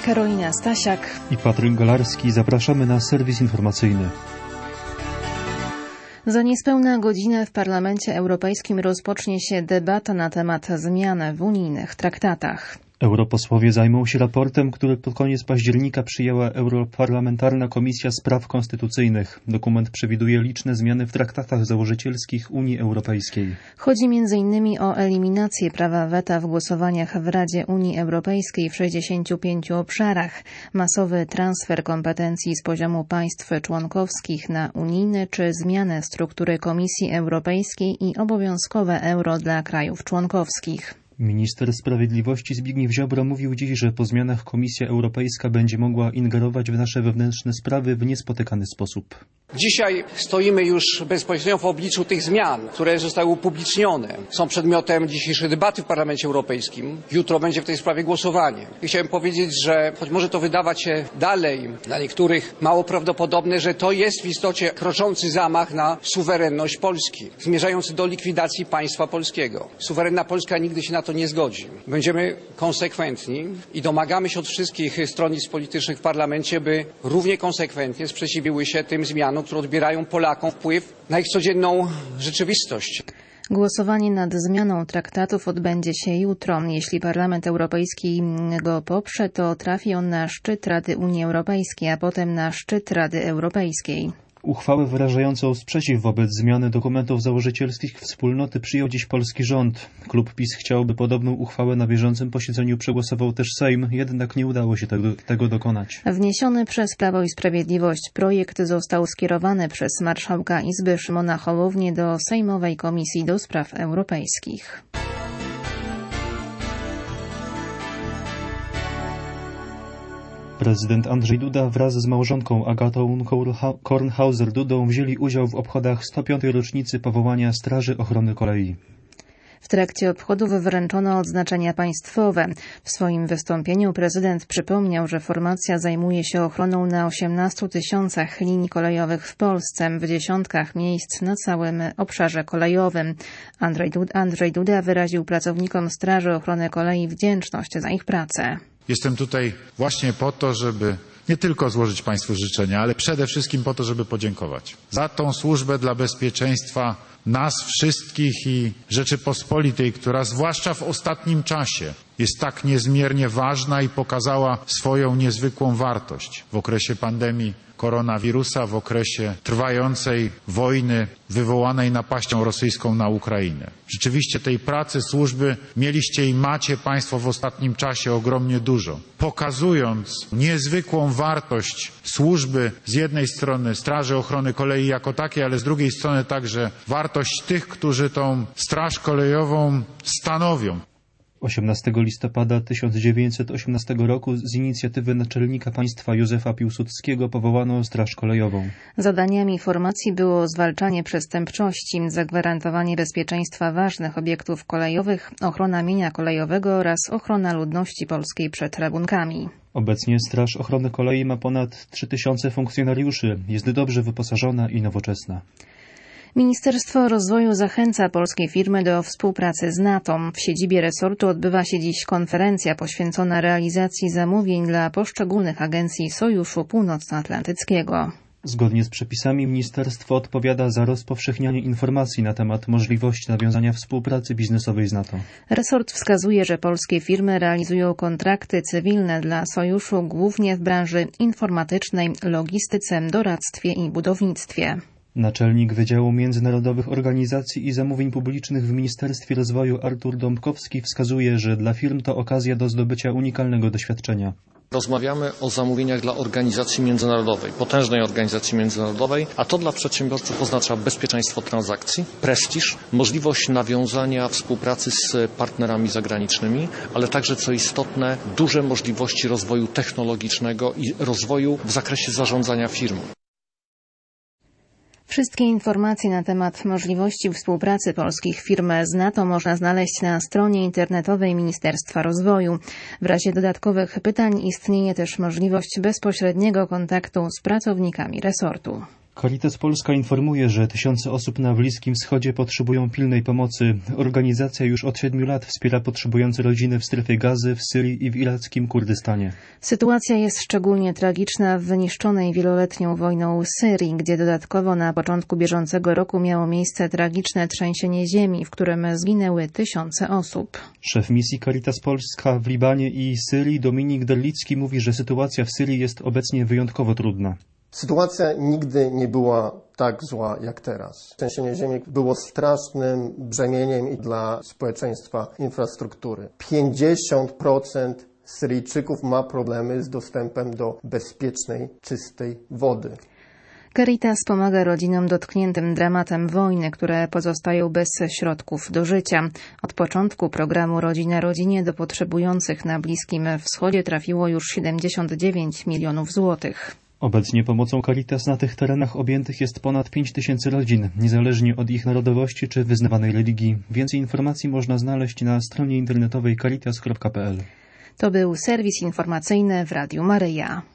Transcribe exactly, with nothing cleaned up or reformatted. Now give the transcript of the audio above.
Karolina Stasiak i Patryk Galarski. Zapraszamy na serwis informacyjny. Za niespełna godzinę w Parlamencie Europejskim rozpocznie się debata na temat zmian w unijnych traktatach. Europosłowie zajmą się raportem, który pod koniec października przyjęła Europarlamentarna Komisja Spraw Konstytucyjnych. Dokument przewiduje liczne zmiany w traktatach założycielskich Unii Europejskiej. Chodzi między innymi o eliminację prawa weta w głosowaniach w Radzie Unii Europejskiej w sześćdziesięciu pięciu obszarach, masowy transfer kompetencji z poziomu państw członkowskich na unijny czy zmianę struktury Komisji Europejskiej i obowiązkowe euro dla krajów członkowskich. Minister Sprawiedliwości Zbigniew Ziobro mówił dziś, że po zmianach Komisja Europejska będzie mogła ingerować w nasze wewnętrzne sprawy w niespotykany sposób. Dzisiaj stoimy już bezpośrednio w obliczu tych zmian, które zostały upublicznione. Są przedmiotem dzisiejszej debaty w Parlamencie Europejskim. Jutro będzie w tej sprawie głosowanie. I chciałem powiedzieć, że choć może to wydawać się dalej dla niektórych mało prawdopodobne, że to jest w istocie kroczący zamach na suwerenność Polski, zmierzający do likwidacji państwa polskiego. Suwerenna Polska nigdy się na to nie zgodzi. Będziemy konsekwentni i domagamy się od wszystkich stronnictw politycznych w parlamencie, by równie konsekwentnie sprzeciwiły się tym zmianom, które odbierają Polakom wpływ na ich codzienną rzeczywistość. Głosowanie nad zmianą traktatów odbędzie się jutro. Jeśli Parlament Europejski go poprze, to trafi on na szczyt Rady Unii Europejskiej, a potem na szczyt Rady Europejskiej. Uchwałę wyrażającą sprzeciw wobec zmiany dokumentów założycielskich wspólnoty przyjął dziś polski rząd. Klub PiS chciałby podobną uchwałę na bieżącym posiedzeniu przegłosował też Sejm, jednak nie udało się tego, tego dokonać. Wniesiony przez Prawo i Sprawiedliwość projekt został skierowany przez marszałka Izby Szymona Hołownię do Sejmowej Komisji do Spraw Europejskich. Prezydent Andrzej Duda wraz z małżonką Agatą Kornhauser-Dudą wzięli udział w obchodach sto piątej rocznicy powołania Straży Ochrony Kolei. W trakcie obchodów wręczono odznaczenia państwowe. W swoim wystąpieniu prezydent przypomniał, że formacja zajmuje się ochroną na osiemnastu tysiącach linii kolejowych w Polsce, w dziesiątkach miejsc na całym obszarze kolejowym. Andrzej Duda, Andrzej Duda wyraził pracownikom Straży Ochrony Kolei wdzięczność za ich pracę. Jestem tutaj właśnie po to, żeby nie tylko złożyć Państwu życzenia, ale przede wszystkim po to, żeby podziękować za tą służbę dla bezpieczeństwa nas wszystkich i Rzeczypospolitej, która zwłaszcza w ostatnim czasie jest tak niezmiernie ważna i pokazała swoją niezwykłą wartość w okresie pandemii koronawirusa, w okresie trwającej wojny wywołanej napaścią rosyjską na Ukrainę. Rzeczywiście tej pracy służby mieliście i macie Państwo w ostatnim czasie ogromnie dużo, pokazując niezwykłą wartość służby z jednej strony Straży Ochrony Kolei jako takiej, ale z drugiej strony także wartość tych, którzy tą Straż Kolejową stanowią. osiemnastego listopada tysiąc dziewięćset osiemnastego roku z inicjatywy naczelnika państwa Józefa Piłsudskiego powołano Straż Kolejową. Zadaniami formacji było zwalczanie przestępczości, zagwarantowanie bezpieczeństwa ważnych obiektów kolejowych, ochrona mienia kolejowego oraz ochrona ludności polskiej przed rabunkami. Obecnie Straż Ochrony Kolei ma ponad trzy tysiące funkcjonariuszy, jest dobrze wyposażona i nowoczesna. Ministerstwo Rozwoju zachęca polskie firmy do współpracy z NATO. W siedzibie resortu odbywa się dziś konferencja poświęcona realizacji zamówień dla poszczególnych agencji Sojuszu Północnoatlantyckiego. Zgodnie z przepisami ministerstwo odpowiada za rozpowszechnianie informacji na temat możliwości nawiązania współpracy biznesowej z NATO. Resort wskazuje, że polskie firmy realizują kontrakty cywilne dla Sojuszu głównie w branży informatycznej, logistyce, doradztwie i budownictwie. Naczelnik Wydziału Międzynarodowych Organizacji i Zamówień Publicznych w Ministerstwie Rozwoju Artur Dąbkowski wskazuje, że dla firm to okazja do zdobycia unikalnego doświadczenia. Rozmawiamy o zamówieniach dla organizacji międzynarodowej, potężnej organizacji międzynarodowej, a to dla przedsiębiorców oznacza bezpieczeństwo transakcji, prestiż, możliwość nawiązania współpracy z partnerami zagranicznymi, ale także, co istotne, duże możliwości rozwoju technologicznego i rozwoju w zakresie zarządzania firmą. Wszystkie informacje na temat możliwości współpracy polskich firm z NATO można znaleźć na stronie internetowej Ministerstwa Rozwoju. W razie dodatkowych pytań istnieje też możliwość bezpośredniego kontaktu z pracownikami resortu. Caritas Polska informuje, że tysiące osób na Bliskim Wschodzie potrzebują pilnej pomocy. Organizacja już od siedmiu lat wspiera potrzebujące rodziny w strefie Gazy, w Syrii i w irackim Kurdystanie. Sytuacja jest szczególnie tragiczna w wyniszczonej wieloletnią wojną Syrii, gdzie dodatkowo na początku bieżącego roku miało miejsce tragiczne trzęsienie ziemi, w którym zginęły tysiące osób. Szef misji Caritas Polska w Libanie i Syrii Dominik Derlicki mówi, że sytuacja w Syrii jest obecnie wyjątkowo trudna. Sytuacja nigdy nie była tak zła jak teraz. Trzęsienie ziemi było strasznym brzemieniem i dla społeczeństwa infrastruktury. pięćdziesiąt procent Syryjczyków ma problemy z dostępem do bezpiecznej, czystej wody. Caritas pomaga rodzinom dotkniętym dramatem wojny, które pozostają bez środków do życia. Od początku programu Rodzina Rodzinie do potrzebujących na Bliskim Wschodzie trafiło już siedemdziesiąt dziewięć milionów złotych. Obecnie pomocą Caritas na tych terenach objętych jest ponad pięć tysięcy rodzin, niezależnie od ich narodowości czy wyznawanej religii. Więcej informacji można znaleźć na stronie internetowej caritas kropka p l. To był serwis informacyjny w Radiu Maryja.